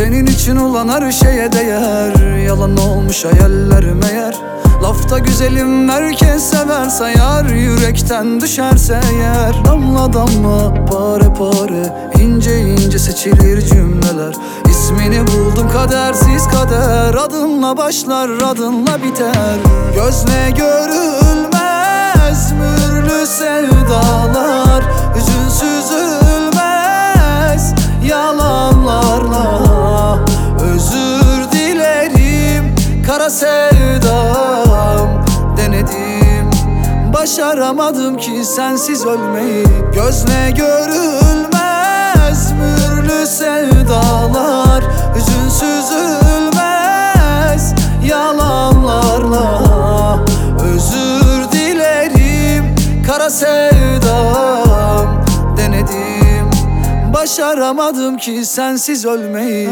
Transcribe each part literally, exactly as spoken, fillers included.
Senin için olan her şeye değer. Yalan olmuş hayallerim eğer. Lafta güzelim herkes sever sayar. Yürekten düşerse eğer. Damla damla pare pare ince ince seçilir cümleler. İsmini buldum kadersiz kader. Adınla başlar adınla biter. Gözle görülmez mühürlü sevdalar. Üzünsüz ölmez yalanlarla. Özür dilerim kara sevdam. Denedim başaramadım ki sensiz ölmeyi. Gözle görülmez mühürlü sevdalar. Üzünsüz ölmez yalanlarla. Özür dilerim kara sevdam. Denedim başaramadım ki sensiz ölmeyi.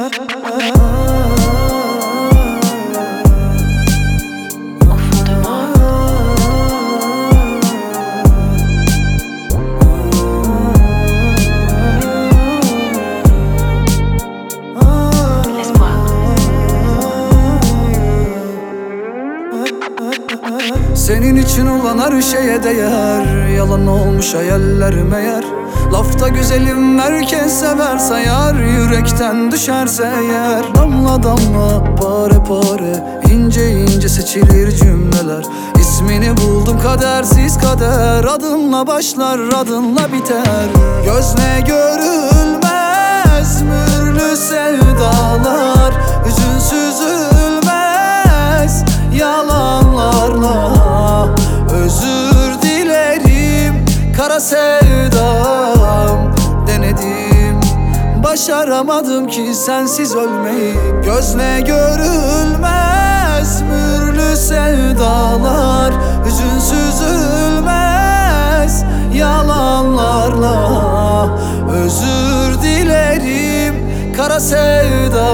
Senin için olan her şeye değer. Yalan olmuş hayallerim eğer. Lafta güzelim herkes sever sayar. Yürekten düşerse eğer. Damla damla pare pare ince ince seçilir cümleler. İsmini buldum kadersiz kader. Adınla başlar adınla biter. Gözle görülmez mühürlü sevdalar. Üzünsüz ölmez yalanlarla. Özür dilerim kara sevdam. Denedim başaramadım ki sensiz ölmeyi. Gözle görülmez mühürlü sevdalar. Üzünsüz ölmez yalanlarla. Özür dilerim kara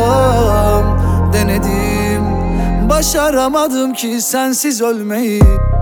sevdam. Denedim başaramadım ki sensiz ölmeyi.